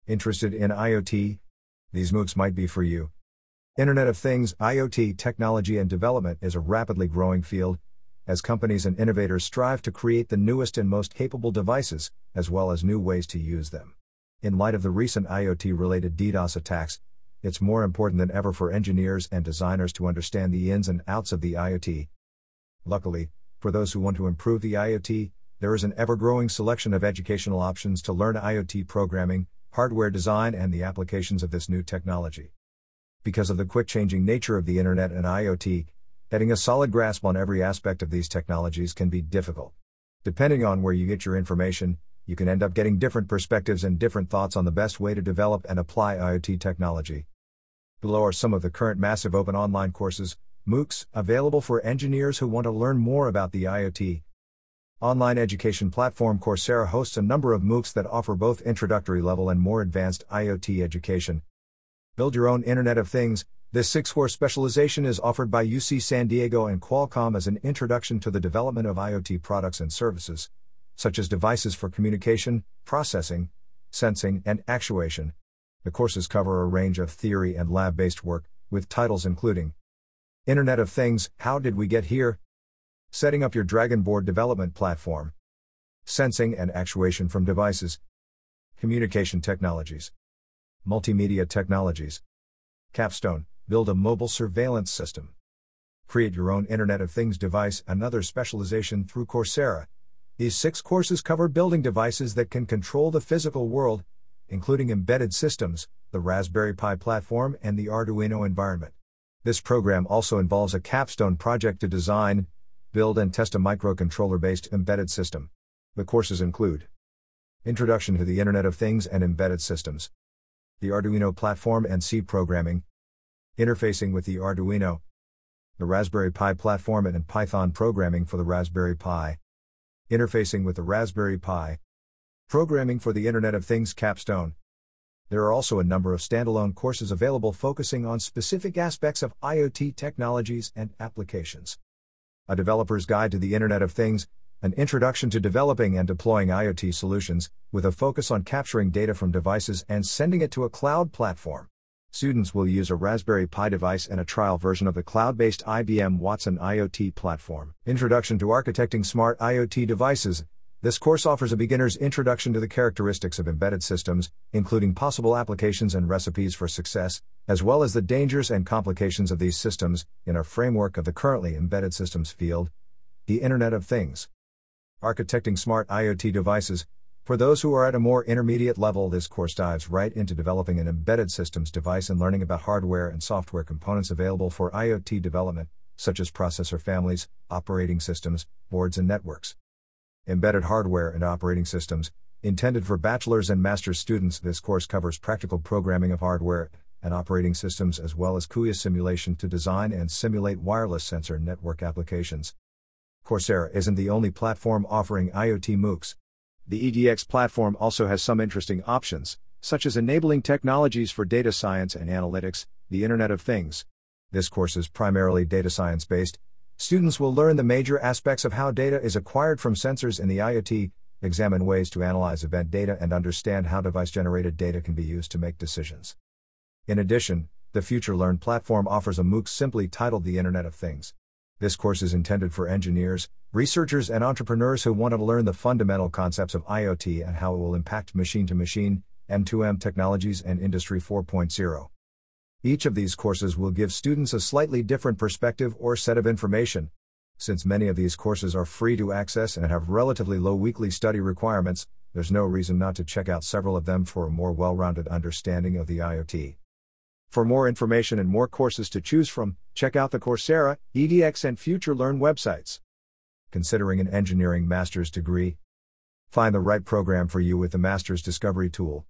Interested in IoT? These MOOCs might be for you. Internet of Things, IoT technology and development is a rapidly growing field, as companies and innovators strive to create the newest and most capable devices, as well as new ways to use them. In light of the recent IoT-related DDoS attacks, it's more important than ever for engineers and designers to understand the ins and outs of the IoT. Luckily, for those who want to improve the IoT, there is an ever-growing selection of educational options to learn IoT programming, hardware design, and the applications of this new technology. Because of the quick-changing nature of the Internet and IoT, getting a solid grasp on every aspect of these technologies can be difficult. Depending on where you get your information, you can end up getting different perspectives and different thoughts on the best way to develop and apply IoT technology. Below are some of the current massive open online courses, MOOCs, available for engineers who want to learn more about the IoT. Online education platform Coursera hosts a number of MOOCs that offer both introductory level and more advanced IoT education. Build Your Own Internet of Things. This 6-course specialization is offered by UC San Diego and Qualcomm as an introduction to the development of IoT products and services, such as devices for communication, processing, sensing, and actuation. The courses cover a range of theory and lab-based work, with titles including Internet of Things, How Did We Get Here? Setting Up Your Dragon Board Development Platform. Sensing and Actuation from Devices. Communication Technologies. Multimedia Technologies. Capstone, Build a Mobile Surveillance System. Create Your Own Internet of Things Device, another specialization through Coursera. These 6 courses cover building devices that can control the physical world, including embedded systems, the Raspberry Pi platform, and the Arduino environment. This program also involves a capstone project to design, build and test a microcontroller-based embedded system. The courses include Introduction to the Internet of Things and Embedded Systems, the Arduino platform and C programming, interfacing with the Arduino, the Raspberry Pi platform and Python programming for the Raspberry Pi, interfacing with the Raspberry Pi, programming for the Internet of Things capstone. There are also a number of standalone courses available focusing on specific aspects of IoT technologies and applications. A Developer's Guide to the Internet of Things, an introduction to developing and deploying IoT solutions, with a focus on capturing data from devices and sending it to a cloud platform. Students will use a Raspberry Pi device and a trial version of the cloud-based IBM Watson IoT platform. Introduction to Architecting Smart IoT Devices. This course offers a beginner's introduction to the characteristics of embedded systems, including possible applications and recipes for success, as well as the dangers and complications of these systems, in a framework of the currently embedded systems field, the Internet of Things. Architecting Smart IoT Devices. For those who are at a more intermediate level, this course dives right into developing an embedded systems device and learning about hardware and software components available for IoT development, such as processor families, operating systems, boards and networks. Embedded Hardware and Operating Systems. Intended for bachelor's and master's students, this course covers practical programming of hardware and operating systems as well as CUDA simulation to design and simulate wireless sensor network applications. Coursera isn't the only platform offering IoT MOOCs. The EDX platform also has some interesting options, such as enabling technologies for data science and analytics, the Internet of Things. This course is primarily data science based. Students will learn the major aspects of how data is acquired from sensors in the IoT, examine ways to analyze event data, and understand how device-generated data can be used to make decisions. In addition, the Future Learn platform offers a MOOC simply titled The Internet of Things. This course is intended for engineers, researchers, and entrepreneurs who want to learn the fundamental concepts of IoT and how it will impact machine-to-machine, M2M technologies, and Industry 4.0. Each of these courses will give students a slightly different perspective or set of information. Since many of these courses are free to access and have relatively low weekly study requirements, there's no reason not to check out several of them for a more well-rounded understanding of the IoT. For more information and more courses to choose from, check out the Coursera, EDX, and Future Learn websites. Considering an engineering master's degree? Find the right program for you with the Master's Discovery tool.